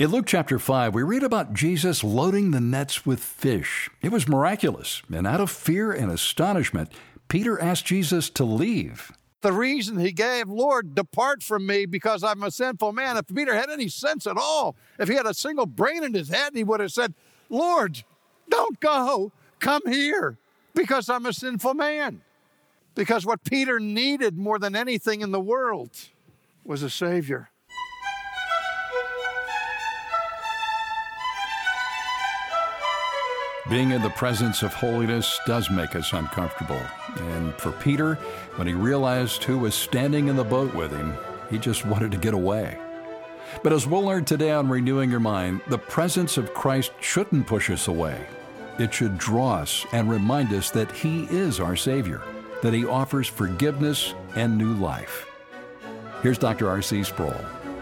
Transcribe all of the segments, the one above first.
In Luke chapter 5, we read about Jesus loading the nets with fish. It was miraculous, and out of fear and astonishment, Peter asked Jesus to leave. The reason he gave, Lord, depart from me because I'm a sinful man. If Peter had any sense at all, if he had a single brain in his head, he would have said, Lord, don't go, come here because I'm a sinful man. Because what Peter needed more than anything in the world was a Savior. Being in the presence of holiness does make us uncomfortable. And for Peter, when he realized who was standing in the boat with him, he just wanted to get away. But as we'll learn today on Renewing Your Mind, the presence of Christ shouldn't push us away. It should draw us and remind us that He is our Savior, that He offers forgiveness and new life. Here's Dr. R.C. Sproul.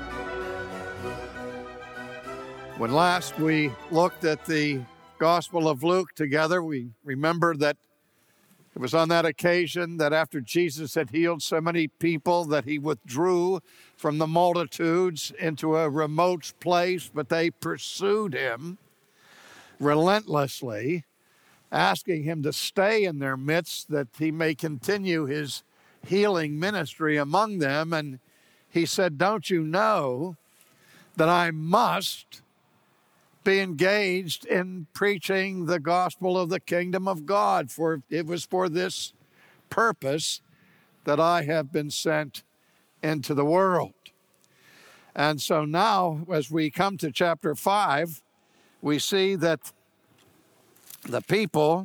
When last we looked at the Gospel of Luke together, we remember that it was on that occasion that after Jesus had healed so many people that He withdrew from the multitudes into a remote place, but they pursued Him relentlessly, asking Him to stay in their midst that He may continue His healing ministry among them. And He said, don't you know that I must be engaged in preaching the gospel of the kingdom of God, for it was for this purpose that I have been sent into the world. And so now, as we come to chapter 5, we see that the people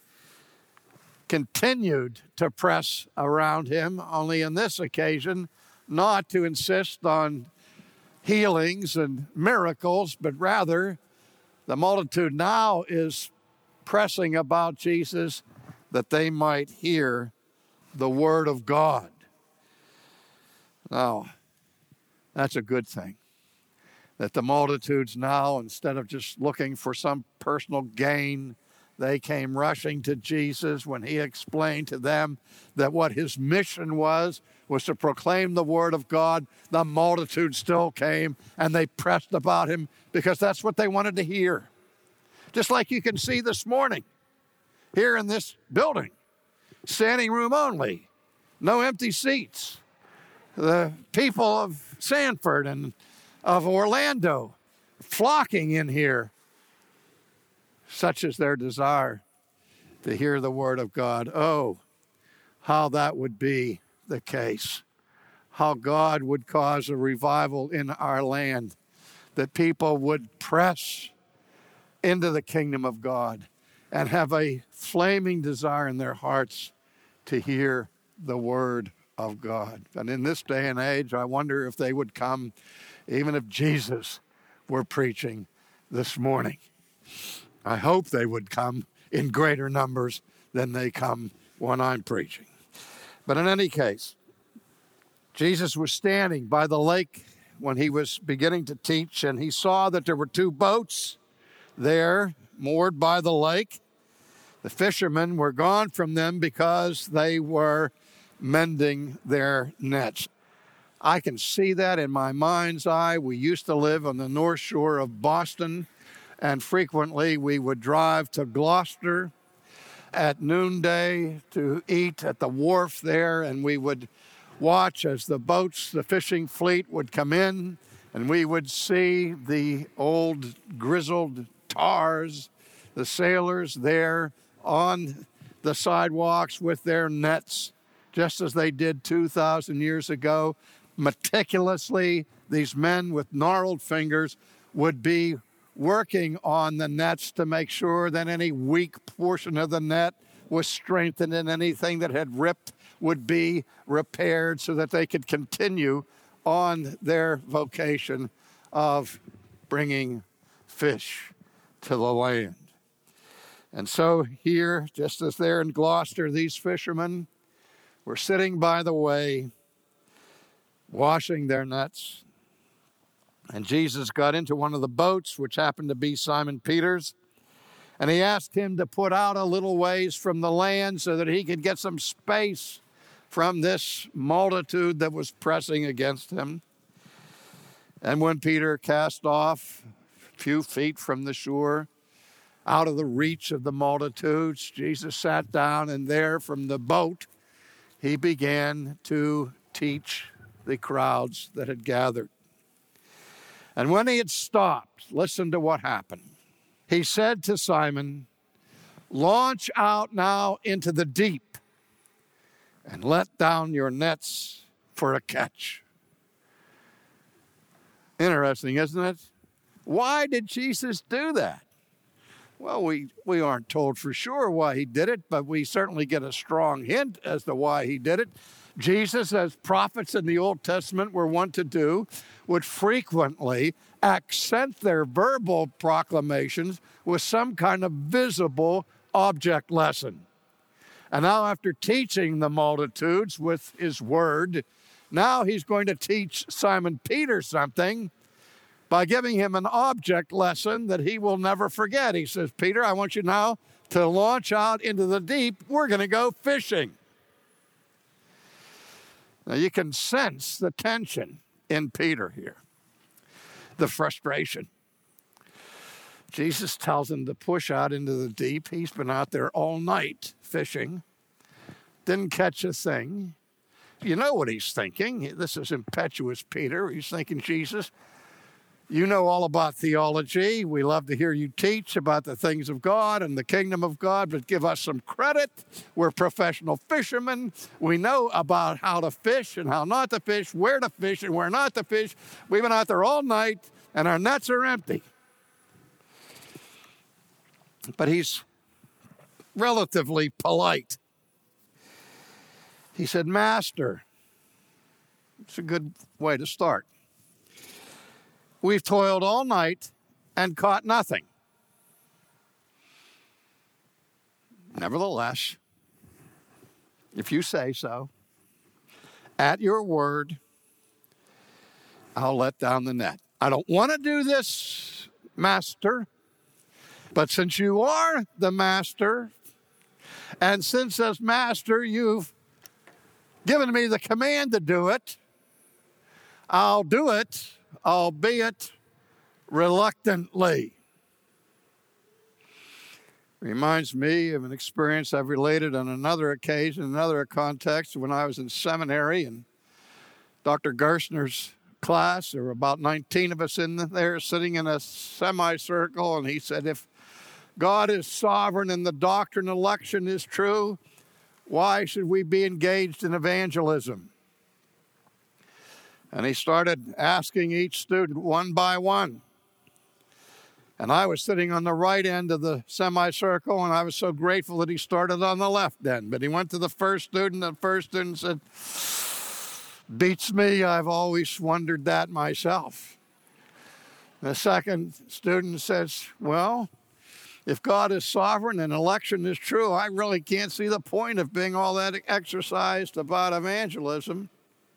continued to press around Him, only in this occasion, not to insist on healings and miracles, but rather the multitude now is pressing about Jesus that they might hear the word of God. Now, that's a good thing, that the multitudes now, instead of just looking for some personal gain, they came rushing to Jesus when He explained to them that what His mission was to proclaim the word of God. The multitude still came and they pressed about Him because that's what they wanted to hear. Just like you can see this morning here in this building, standing room only, no empty seats. The people of Sanford and of Orlando flocking in here. Such is their desire to hear the word of God. Oh, how that would be the case. How God would cause a revival in our land, that people would press into the kingdom of God and have a flaming desire in their hearts to hear the word of God. And in this day and age, I wonder if they would come even if Jesus were preaching this morning. I hope they would come in greater numbers than they come when I'm preaching. But in any case, Jesus was standing by the lake when He was beginning to teach, and He saw that there were two boats there moored by the lake. The fishermen were gone from them because they were mending their nets. I can see that in my mind's eye. We used to live on the north shore of Boston, and frequently we would drive to Gloucester at noonday to eat at the wharf there, and we would watch as the boats, the fishing fleet would come in, and we would see the old grizzled tars, the sailors there on the sidewalks with their nets, just as they did 2,000 years ago. Meticulously, these men with gnarled fingers would be working on the nets to make sure that any weak portion of the net was strengthened and anything that had ripped would be repaired so that they could continue on their vocation of bringing fish to the land. And so here, just as there in Gloucester, these fishermen were sitting by the way, washing their nets. And Jesus got into one of the boats, which happened to be Simon Peter's, and He asked him to put out a little ways from the land so that he could get some space from this multitude that was pressing against him. And when Peter cast off a few feet from the shore, out of the reach of the multitudes, Jesus sat down, and there from the boat, he began to teach the crowds that had gathered. And when he had stopped, listen to what happened. He said to Simon, "Launch out now into the deep and let down your nets for a catch." Interesting, isn't it? Why did Jesus do that? Well, we aren't told for sure why he did it, but we certainly get a strong hint as to why he did it. Jesus, as prophets in the Old Testament were wont to do, would frequently accent their verbal proclamations with some kind of visible object lesson. And now, after teaching the multitudes with his word, now he's going to teach Simon Peter something by giving him an object lesson that he will never forget. He says, "Peter, I want you now to launch out into the deep. We're going to go fishing." Now, you can sense the tension in Peter here, the frustration. Jesus tells him to push out into the deep. He's been out there all night fishing, didn't catch a thing. You know what he's thinking. This is impetuous Peter. He's thinking, "Jesus, you know all about theology. We love to hear you teach about the things of God and the kingdom of God, but give us some credit. We're professional fishermen. We know about how to fish and how not to fish, where to fish and where not to fish. We've been out there all night, and our nets are empty." But he's relatively polite. He said, "Master," it's a good way to start, "we've toiled all night and caught nothing. Nevertheless, if you say so, at your word, I'll let down the net. I don't want to do this, Master, but since you are the Master, and since as Master you've given me the command to do it, I'll do it, albeit reluctantly." Reminds me of an experience I've related on another occasion, another context, when I was in seminary in Dr. Gerstner's class. There were about 19 of us in there sitting in a semicircle, and he said, "If God is sovereign and the doctrine of election is true, why should we be engaged in evangelism?" And he started asking each student one by one. And I was sitting on the right end of the semicircle, and I was so grateful that he started on the left end. But he went to the first student, and the first student said, "Beats me, I've always wondered that myself." The second student says, "Well, if God is sovereign and election is true, I really can't see the point of being all that exercised about evangelism."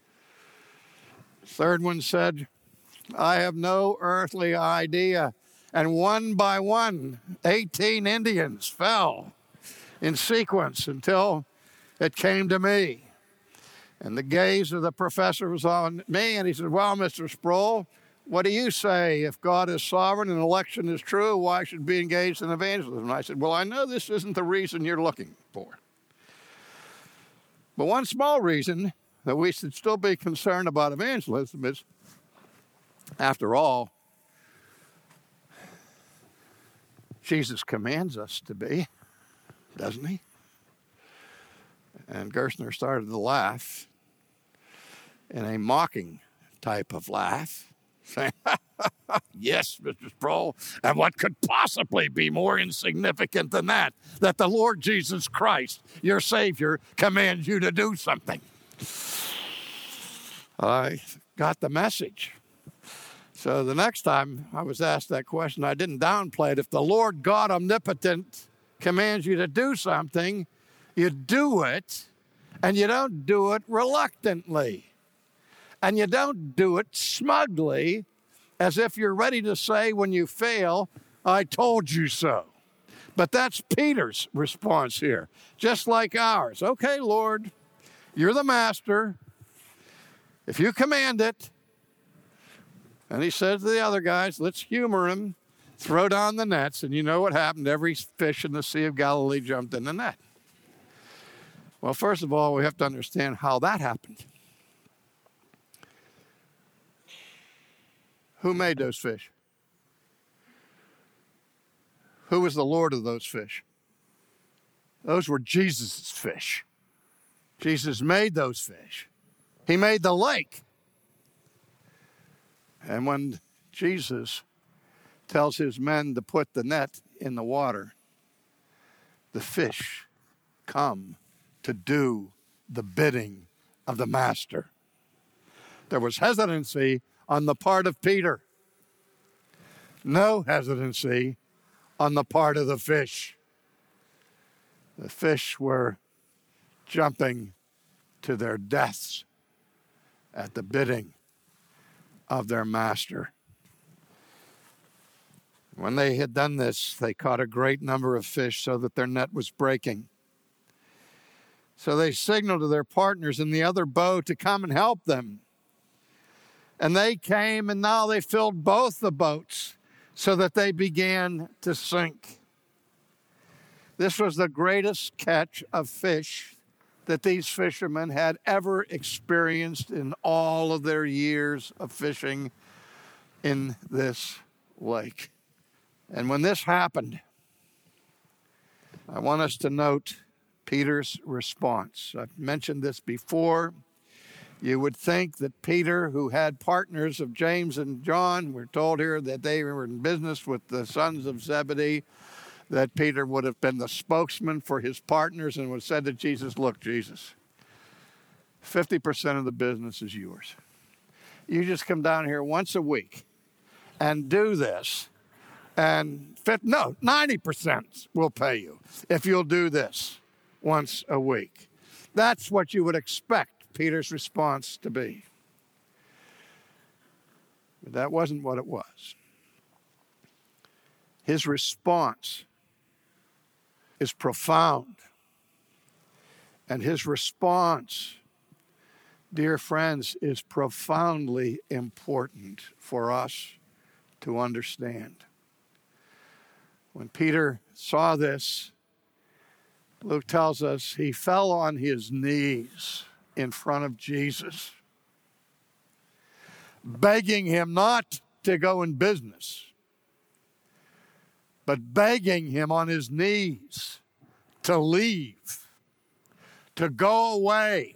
Third one said, "I have no earthly idea." And one by one, 18 Indians fell in sequence until it came to me. And the gaze of the professor was on me, and he said, "Well, Mr. Sproul, what do you say? If God is sovereign and election is true, why should we be engaged in evangelism?" And I said, "Well, I know this isn't the reason you're looking for. But one small reason that we should still be concerned about evangelism is, after all, Jesus commands us to be, doesn't he?" And Gerstner started to laugh in a mocking type of laugh, saying, "Yes, Mr. Sproul, and what could possibly be more insignificant than that the Lord Jesus Christ, your Savior, commands you to do something?" I got the message. So the next time I was asked that question, I didn't downplay it. If the Lord God Omnipotent commands you to do something, you do it, and you don't do it reluctantly. And you don't do it smugly, as if you're ready to say when you fail, "I told you so." But that's Peter's response here, just like ours. "Okay, Lord, you're the Master. If you command it, And he said to the other guys, let's humor him, throw down the nets. And you know what happened? Every fish in the Sea of Galilee jumped in the net. Well, first of all, we have to understand how that happened. Who made those fish? Who was the Lord of those fish? Those were Jesus' fish. Jesus made those fish. He made the lake. And when Jesus tells his men to put the net in the water, the fish come to do the bidding of the master. There was hesitancy on the part of Peter. No hesitancy on the part of the fish. The fish were jumping to their deaths at the bidding of their master. When they had done this, they caught a great number of fish so that their net was breaking. So they signaled to their partners in the other boat to come and help them. And they came, and now they filled both the boats so that they began to sink. This was the greatest catch of fish that these fishermen had ever experienced in all of their years of fishing in this lake. And when this happened, I want us to note Peter's response. I've mentioned this before. You would think that Peter, who had partners of James and John, we're told here that they were in business with the sons of Zebedee, that Peter would have been the spokesman for his partners and would have said to Jesus, look, Jesus, 50% of the business is yours. You just come down here once a week and do this, and 90% will pay you if you'll do this once a week. That's what you would expect Peter's response to be. But that wasn't what it was. His response is profound. And his response, dear friends, is profoundly important for us to understand. When Peter saw this, Luke tells us he fell on his knees in front of Jesus, begging him not to go in business, but begging him on his knees to leave, to go away.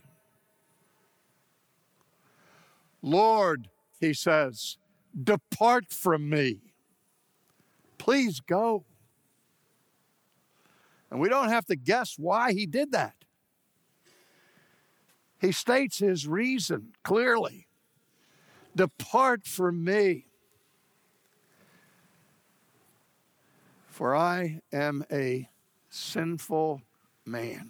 Lord, he says, depart from me. Please go. And we don't have to guess why he did that. He states his reason clearly. Depart from me, for I am a sinful man.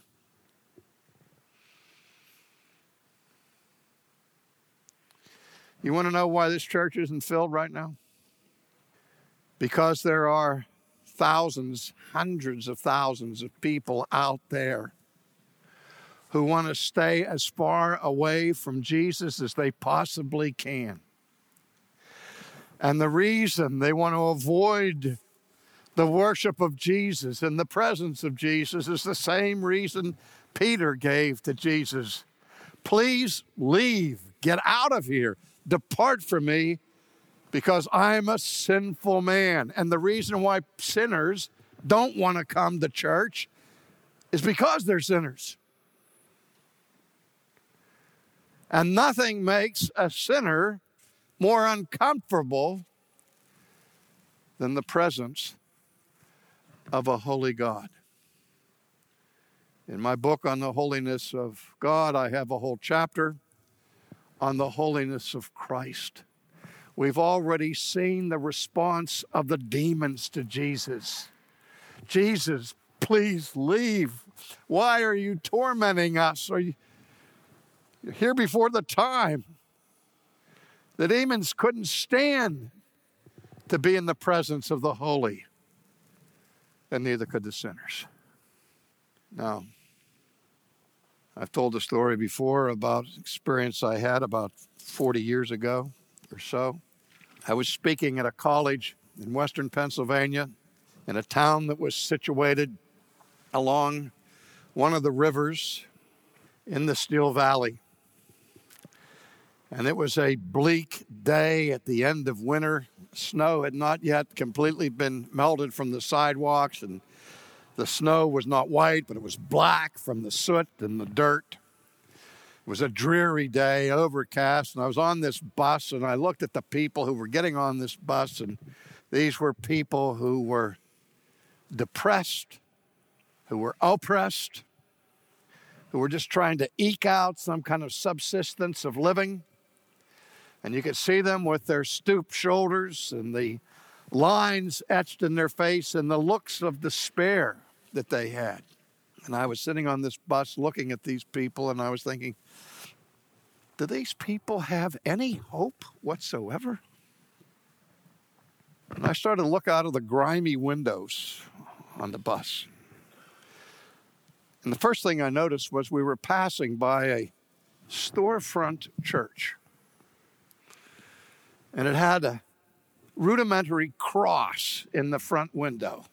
You want to know why this church isn't filled right now? Because there are thousands, hundreds of thousands of people out there who want to stay as far away from Jesus as they possibly can. And the reason they want to avoid the worship of Jesus and the presence of Jesus is the same reason Peter gave to Jesus. Please leave, get out of here, depart from me, because I'm a sinful man. And the reason why sinners don't want to come to church is because they're sinners. And nothing makes a sinner more uncomfortable than the presence of a holy God. In my book on the holiness of God, I have a whole chapter on the holiness of Christ. We've already seen the response of the demons to Jesus. Jesus, please leave. Why are you tormenting us? You're here before the time. The demons couldn't stand to be in the presence of the holy, and neither could the sinners. Now, I've told the story before about an experience I had about 40 years ago or so. I was speaking at a college in western Pennsylvania in a town that was situated along one of the rivers in the Steel Valley. And it was a bleak day at the end of winter. Snow had not yet completely been melted from the sidewalks, and the snow was not white, but it was black from the soot and the dirt. It was a dreary day, overcast, and I was on this bus, and I looked at the people who were getting on this bus, and these were people who were depressed, who were oppressed, who were just trying to eke out some kind of subsistence of living. And you could see them with their stooped shoulders and the lines etched in their face and the looks of despair that they had. And I was sitting on this bus looking at these people, and I was thinking, do these people have any hope whatsoever? And I started to look out of the grimy windows on the bus. And the first thing I noticed was we were passing by a storefront church. And it had a rudimentary cross in the front window.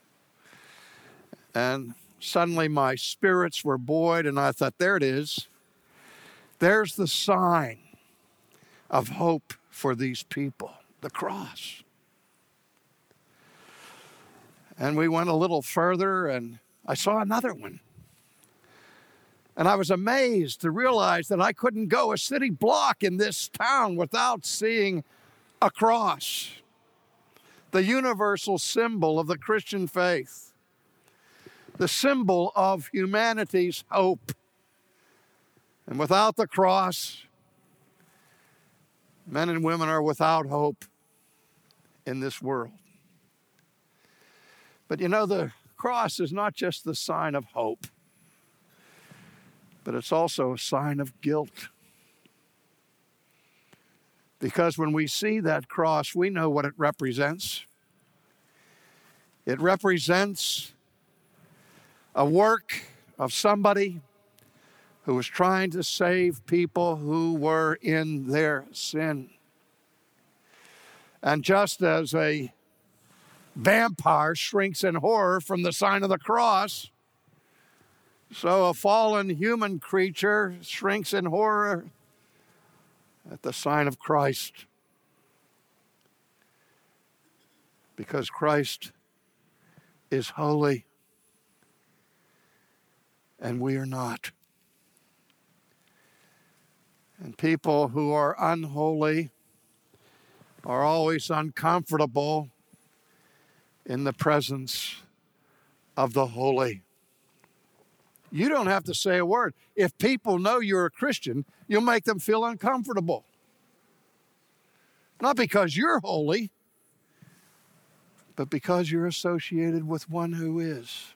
And suddenly my spirits were buoyed, and I thought, there it is. There's the sign of hope for these people, the cross. And we went a little further, and I saw another one. And I was amazed to realize that I couldn't go a city block in this town without seeing a cross, the universal symbol of the Christian faith, the symbol of humanity's hope. And without the cross, men and women are without hope in this world. But you know, the cross is not just the sign of hope, but it's also a sign of guilt. Because when we see that cross, we know what it represents. It represents a work of somebody who was trying to save people who were in their sin. And just as a vampire shrinks in horror from the sign of the cross, so a fallen human creature shrinks in horror at the sign of Christ. Because Christ is holy and we are not. And people who are unholy are always uncomfortable in the presence of the holy. You don't have to say a word. If people know you're a Christian, you'll make them feel uncomfortable. Not because you're holy, but because you're associated with one who is.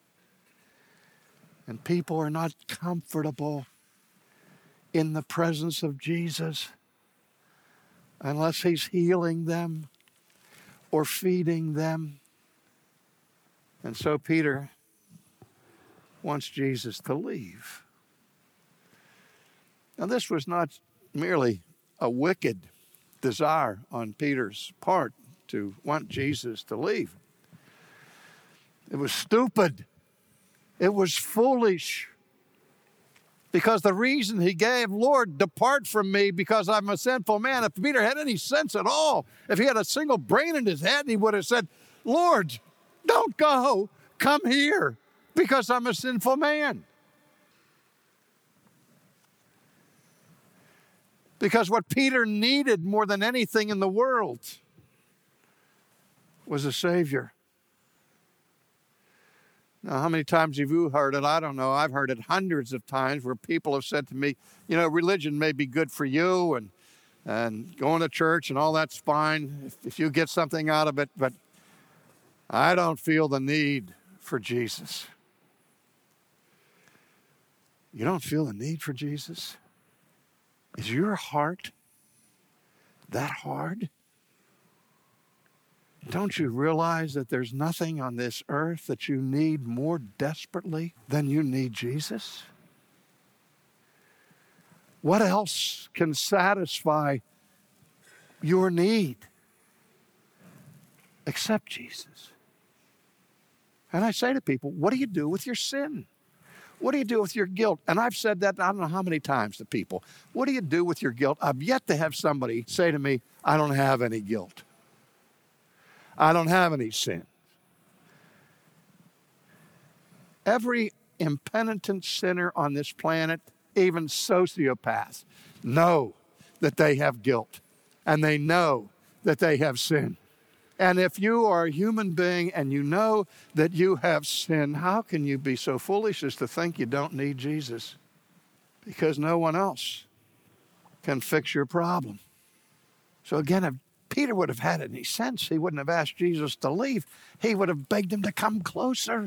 And people are not comfortable in the presence of Jesus unless he's healing them or feeding them. And so Peter wants Jesus to leave. Now, this was not merely a wicked desire on Peter's part to want Jesus to leave. It was stupid. It was foolish. Because the reason he gave, Lord, depart from me because I'm a sinful man. If Peter had any sense at all, if he had a single brain in his head, he would have said, Lord, don't go. Come here because I'm a sinful man. Because what Peter needed more than anything in the world was a Savior. Now, how many times have you heard it? I don't know. I've heard it hundreds of times where people have said to me, you know, religion may be good for you and going to church and all that's fine if you get something out of it, but I don't feel the need for Jesus. You don't feel the need for Jesus? Is your heart that hard? Don't you realize that there's nothing on this earth that you need more desperately than you need Jesus? What else can satisfy your need. Accept Jesus. And I say to people, what do you do with your sin? What do you do with your guilt? And I've said that I don't know how many times to people. What do you do with your guilt? I've yet to have somebody say to me, I don't have any guilt. I don't have any sin. Every impenitent sinner on this planet, even sociopaths, know that they have guilt. And they know that they have sin. And if you are a human being and you know that you have sin, how can you be so foolish as to think you don't need Jesus? Because no one else can fix your problem. So again, if Peter would have had any sense, he wouldn't have asked Jesus to leave. He would have begged him to come closer.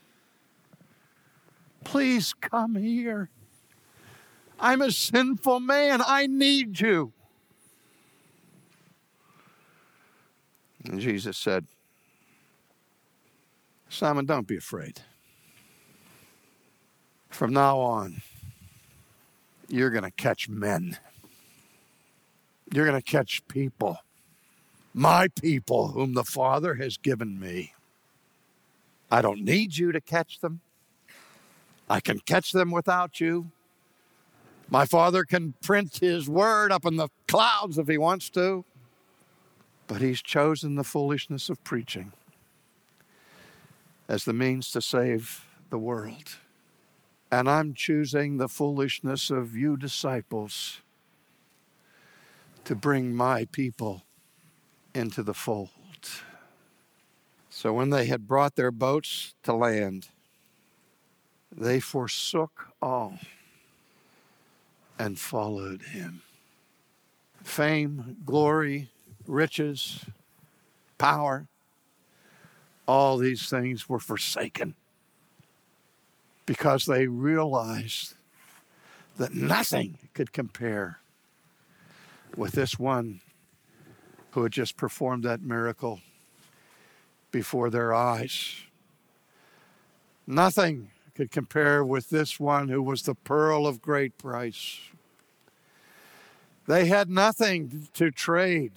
Please come here. I'm a sinful man. I need you. And Jesus said, Simon, don't be afraid. From now on, you're going to catch men. You're going to catch people. My people whom the Father has given me. I don't need you to catch them. I can catch them without you. My Father can print His word up in the clouds if He wants to. But He's chosen the foolishness of preaching as the means to save the world. And I'm choosing the foolishness of you disciples to bring my people into the fold. So when they had brought their boats to land, they forsook all and followed Him. Fame, glory, riches, power, all these things were forsaken because they realized that nothing could compare with this one who had just performed that miracle before their eyes. Nothing could compare with this one who was the pearl of great price. They had nothing to trade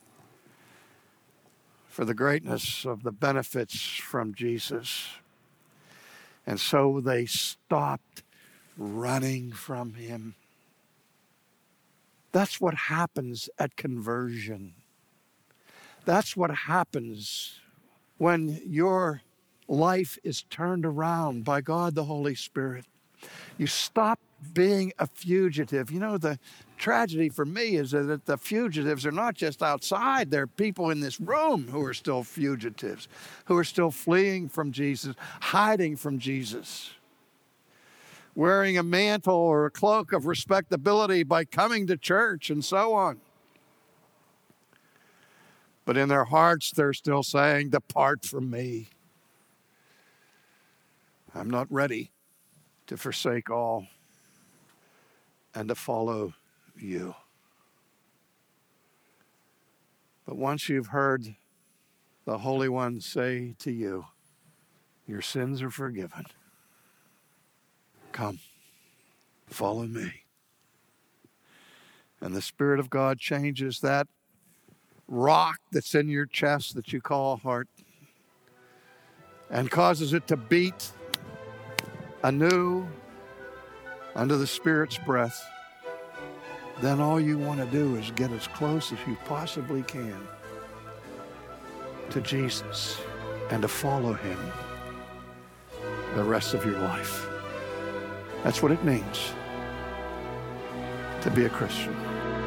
for the greatness of the benefits from Jesus. And so they stopped running from Him. That's what happens at conversion. That's what happens when your life is turned around by God the Holy Spirit. You stop being a fugitive. You know, the tragedy for me is that the fugitives are not just outside. There are people in this room who are still fugitives, who are still fleeing from Jesus, hiding from Jesus, wearing a mantle or a cloak of respectability by coming to church and so on. But in their hearts, they're still saying, depart from me. I'm not ready to forsake all and to follow you. But once you've heard the Holy One say to you, your sins are forgiven. Come, follow me. And the Spirit of God changes that rock that's in your chest that you call a heart and causes it to beat anew under the Spirit's breath. Then all you want to do is get as close as you possibly can to Jesus and to follow Him the rest of your life. That's what it means to be a Christian.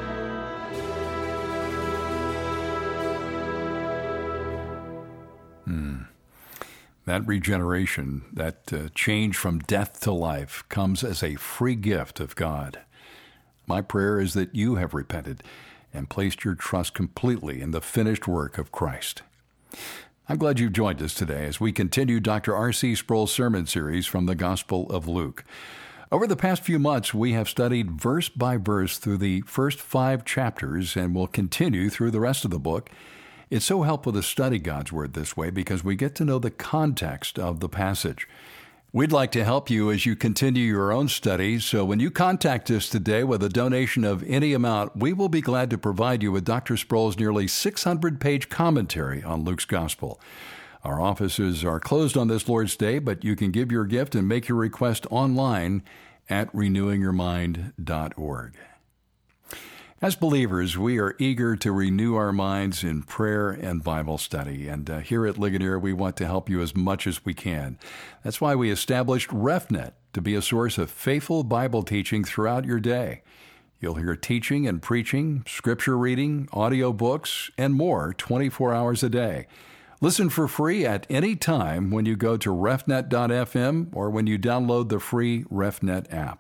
That regeneration, that change from death to life comes as a free gift of God. My prayer is that you have repented and placed your trust completely in the finished work of Christ. I'm glad you've joined us today as we continue Dr. R.C. Sproul's sermon series from the Gospel of Luke. Over the past few months, we have studied verse by verse through the first 5 chapters and will continue through the rest of the book. It's so helpful to study God's Word this way because we get to know the context of the passage. We'd like to help you as you continue your own study, so when you contact us today with a donation of any amount, we will be glad to provide you with Dr. Sproul's nearly 600-page commentary on Luke's Gospel. Our offices are closed on this Lord's Day, but you can give your gift and make your request online at renewingyourmind.org. As believers, we are eager to renew our minds in prayer and Bible study, and here at Ligonier, we want to help you as much as we can. That's why we established RefNet to be a source of faithful Bible teaching throughout your day. You'll hear teaching and preaching, scripture reading, audio books, and more 24 hours a day. Listen for free at any time when you go to refnet.fm or when you download the free RefNet app.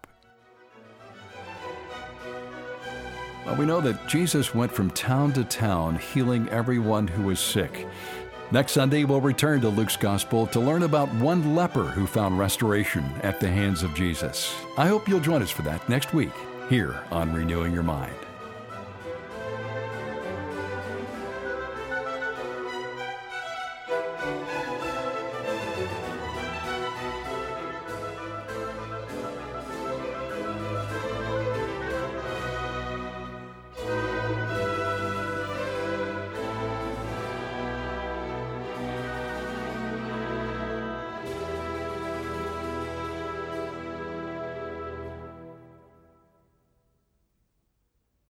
Well, we know that Jesus went from town to town healing everyone who was sick. Next Sunday, we'll return to Luke's Gospel to learn about one leper who found restoration at the hands of Jesus. I hope you'll join us for that next week here on Renewing Your Mind.